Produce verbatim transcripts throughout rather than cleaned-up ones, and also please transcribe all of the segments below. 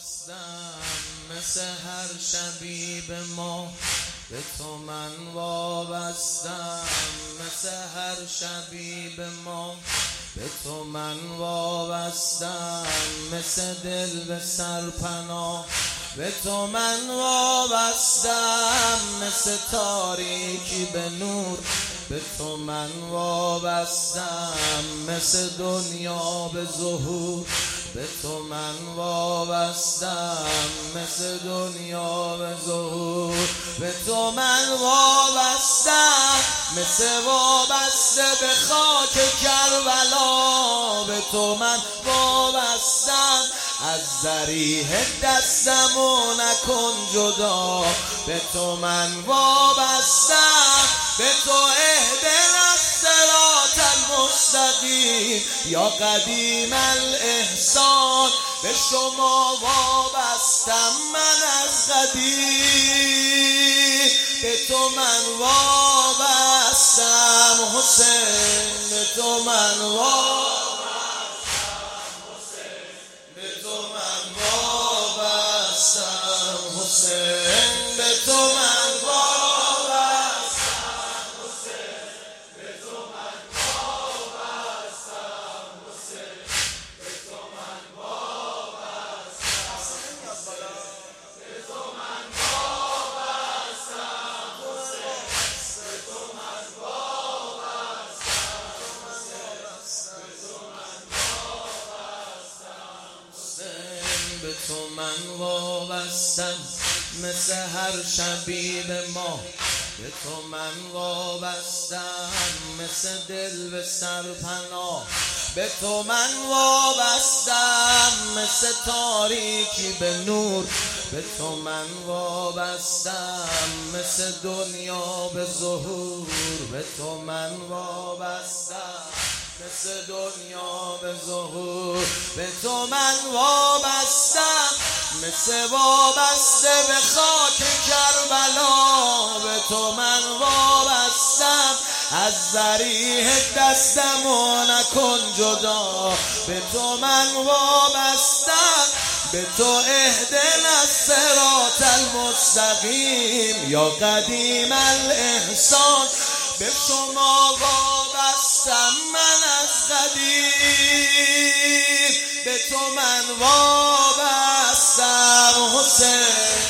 وابستم مثل هر شبی به ما، به تو من وابستم مثل هر شبی به ما، به تو من وابستم مثل دل به سرپناه، به تو من وابستم مثل تاریکی به نور، به تو من وابستم مثل دنیا به ظهور، به تو من وابستم مثل دنیا به ظهور، به تو من وابستم مثل وابسته به خاک کربلا، به تو من وابستم از ذریح دستمو نکن جدا، به تو من وابستم به تو اهدنا الصراط المستقیم یا قدیم الاحسان، به شما وابستم من از قدیم، به تو من وابستم حسین، به تو من وابستم حسین، به تو من وابستم حسین، به تو من به تو من وابستم مثل هر شبی به ما، به تو من وابستم مثل دل به سرپناه، به تو من وابستم مثل تاریکی به نور، به تو من وابستم مثل دنیا به ظهور، به تو من وابستم مثل دنیا به ظهور، به تو من وابستم مثل وابسته به خاک کربلا، به تو من وابستم از ذریح دستمو نکن جدا، به تو من وابستم به تو اهدنا الصراط المستقیم یا قدیم الاحسان، به شما وابستم من از قدیم، به تو من وابستم حسین،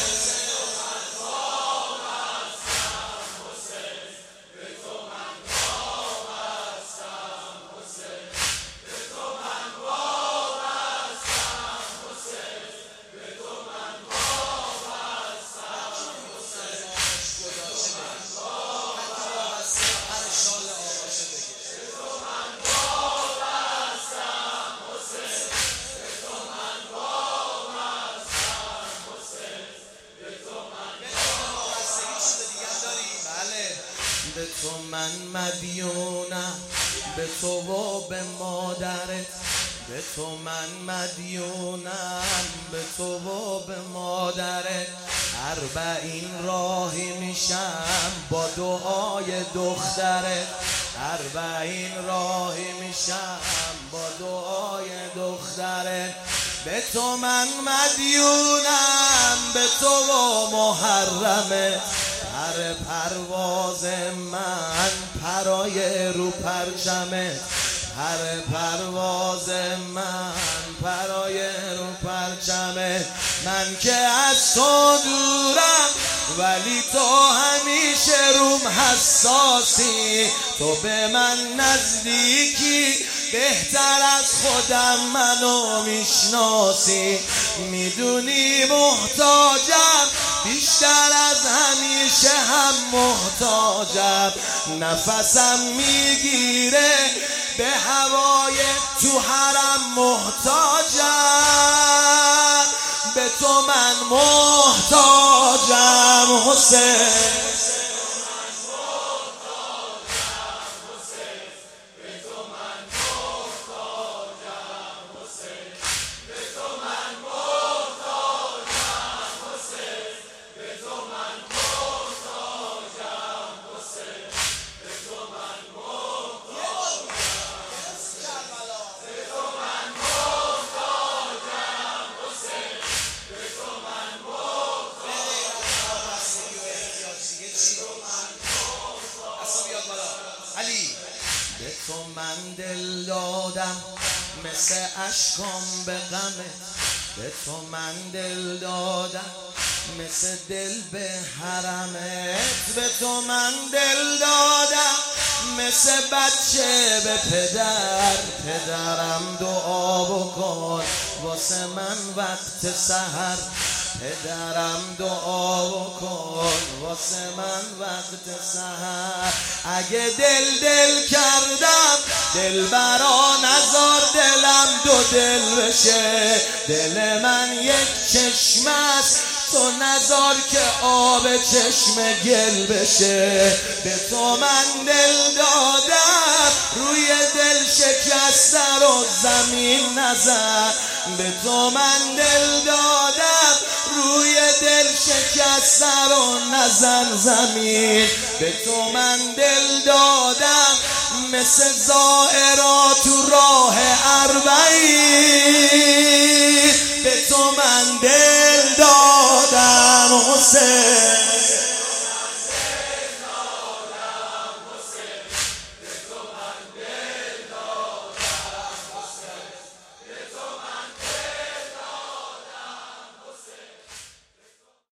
به تو من مدیونم به تو و به مادرت، به تو من مدیونم به تو و به مادرت، اربعین راهی میشم با دعای دخترت، اربعین راهی میشم با دعای دخترت، به تو من مدیونم به تو و محرمت، پر پرواز من پرای رو پرچمت، پر پرواز من پرای رو پرچمت، من که از تو دورم ولی تو همیشه روم حساسی، تو به من نزدیکی بهتر از خودم منو میشناسی، میدونی محتاجم بیشتر از همیشه هم محتاجم، نفسم میگیره به هوای تو حرم محتاجم، به تو من محتاجم حسین، مثل اشکام به غمت به تو من دل دادم، مثل دل به حرمت به تو من دل دادم، مثل بچه به پدر پدرم دعا بکن واسه من وقت سحر، پدرم دعا بکن واسه من وقت سحر. اگه دل دل کردم دل برا نزار دلم دو دل بشه، دل من یک چشم است تو نزار که آب چشم گل بشه. به تو من دل دادم روی دل شکسته رو زمین نزن، به تو من دل دادم روی دل شکسته رو نزن زمین، به تو من دل دادم مثل زائرا تو راه اربعین، به تو من دل دادم حسین.